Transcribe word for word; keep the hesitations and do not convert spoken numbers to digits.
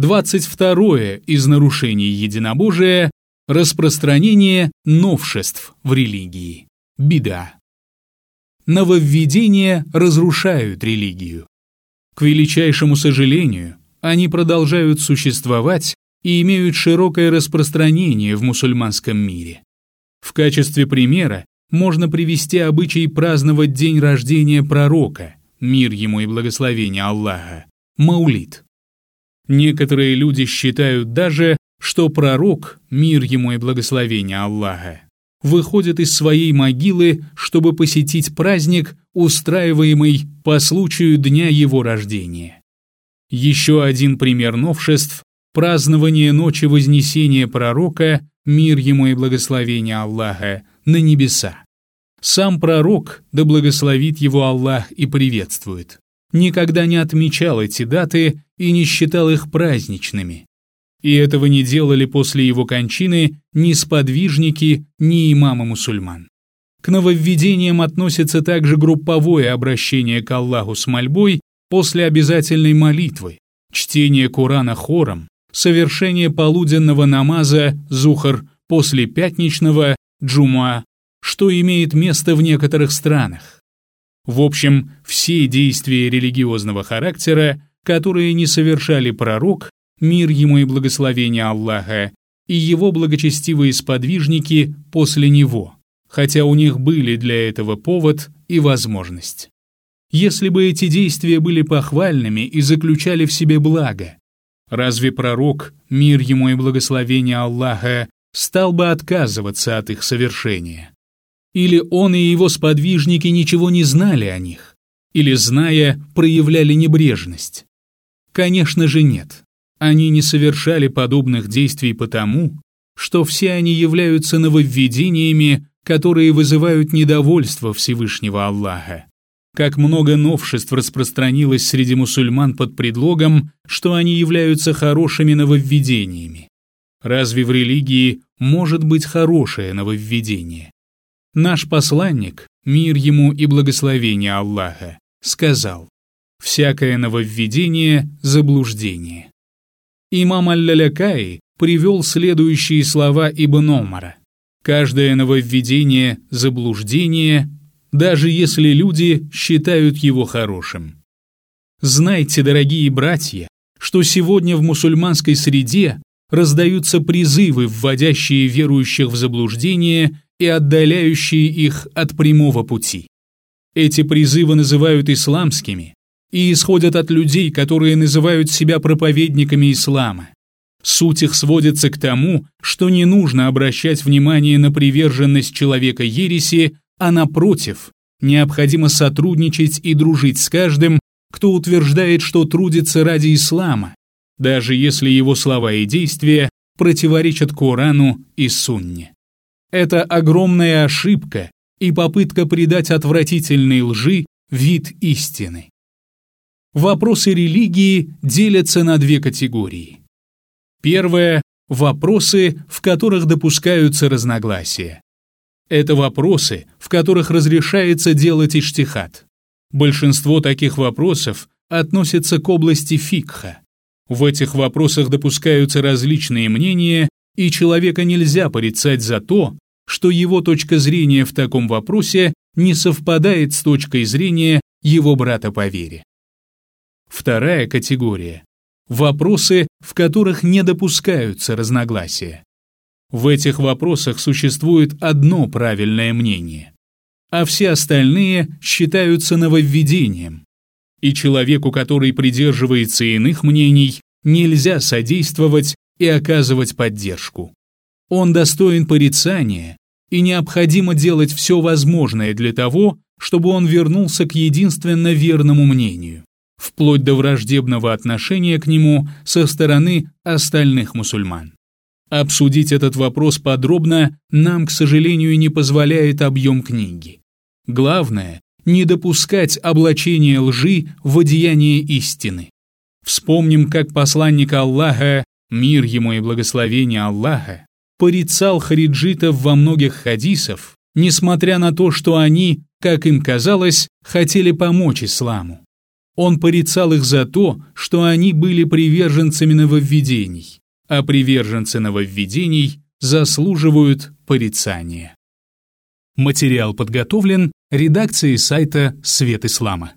Двадцать второе из нарушений единобожия – распространение новшеств в религии. Бида. Нововведения разрушают религию. К величайшему сожалению, они продолжают существовать и имеют широкое распространение в мусульманском мире. В качестве примера можно привести обычай праздновать день рождения пророка, мир ему и благословение Аллаха, Маулид. Некоторые люди считают даже, что пророк, мир ему и благословение Аллаха, выходит из своей могилы, чтобы посетить праздник, устраиваемый по случаю дня его рождения. Еще один пример новшеств – празднование ночи Вознесения пророка, мир ему и благословение Аллаха, на небеса. Сам пророк, да благословит его Аллах и приветствует, никогда не отмечал эти даты и не считал их праздничными. И этого не делали после его кончины ни сподвижники, ни имамы мусульман. К нововведениям относится также групповое обращение к Аллаху с мольбой после обязательной молитвы, чтение Корана хором, совершение полуденного намаза зухр после пятничного джумуа, что имеет место в некоторых странах. В общем, все действия религиозного характера, которые не совершали пророк, мир ему и благословение Аллаха, и его благочестивые сподвижники после него, хотя у них были для этого повод и возможность. Если бы эти действия были похвальными и заключали в себе благо, разве пророк, мир ему и благословение Аллаха, стал бы отказываться от их совершения? Или он и его сподвижники ничего не знали о них? Или, зная, проявляли небрежность? Конечно же нет. Они не совершали подобных действий потому, что все они являются нововведениями, которые вызывают недовольство Всевышнего Аллаха. Как много новшеств распространилось среди мусульман под предлогом, что они являются хорошими нововведениями. Разве в религии может быть хорошее нововведение? Наш посланник, мир ему и благословение Аллаха, сказал: «Всякое нововведение – заблуждение». Имам Аль-Лялякаи привел следующие слова Ибн Омара: «Каждое нововведение – заблуждение, даже если люди считают его хорошим». Знайте, дорогие братья, что сегодня в мусульманской среде раздаются призывы, вводящие верующих в заблуждение и отдаляющие их от прямого пути. Эти призывы называют исламскими и исходят от людей, которые называют себя проповедниками ислама. Суть их сводится к тому, что не нужно обращать внимание на приверженность человека ереси, а напротив, необходимо сотрудничать и дружить с каждым, кто утверждает, что трудится ради ислама, даже если его слова и действия противоречат Корану и Сунне. Это огромная ошибка и попытка придать отвратительной лжи вид истины. Вопросы религии делятся на две категории. Первое – вопросы, в которых допускаются разногласия. Это вопросы, в которых разрешается делать иджтихад. Большинство таких вопросов относятся к области фикха. В этих вопросах допускаются различные мнения, и человека нельзя порицать за то, что его точка зрения в таком вопросе не совпадает с точкой зрения его брата по вере. Вторая категория – вопросы, в которых не допускаются разногласия. В этих вопросах существует одно правильное мнение, а все остальные считаются нововведением. И человеку, который придерживается иных мнений, нельзя содействовать и оказывать поддержку. Он достоин порицания, и необходимо делать все возможное для того, чтобы он вернулся к единственно верному мнению, вплоть до враждебного отношения к нему со стороны остальных мусульман. Обсудить этот вопрос подробно нам, к сожалению, не позволяет объем книги. Главное – не допускать облачения лжи в одеяние истины. Вспомним, как посланник Аллаха, мир ему и благословение Аллаха, порицал хариджитов во многих хадисах, несмотря на то, что они, как им казалось, хотели помочь исламу. Он порицал их за то, что они были приверженцами нововведений, а приверженцы нововведений заслуживают порицания. Материал подготовлен редакцией сайта «Свет Ислама».